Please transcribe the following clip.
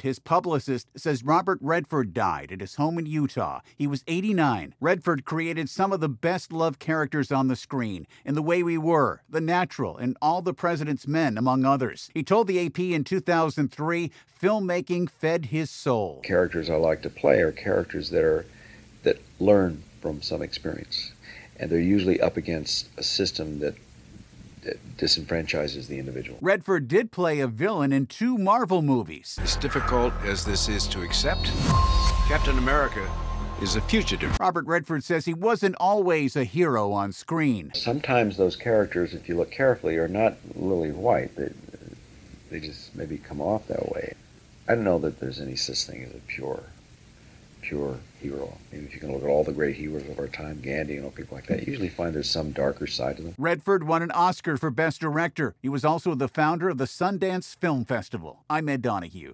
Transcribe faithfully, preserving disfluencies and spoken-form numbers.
his publicist, says Robert Redford died at his home in Utah. He was eighty-nine. Redford created some of the best-loved characters on the screen, In The Way We Were, The Natural, and All the President's Men, among others. He told the A P in two thousand three, filmmaking fed his soul. Characters I like to play are characters that are that learn from some experience, and they're usually up against a system that that disenfranchises the individual. Redford did play a villain in two Marvel movies. As difficult as this is to accept, Captain America is a fugitive. Robert Redford says he wasn't always a hero on screen. Sometimes those characters, if you look carefully, are not lily white. They, they just maybe come off that way. I don't know that there's any such thing as a pure, pure hero. I mean, if you can look at all the great heroes of our time, Gandhi and all people like that, you usually find there's some darker side to them. Redford won an Oscar for Best Director. He was also the founder of the Sundance Film Festival. I'm Ed Donahue.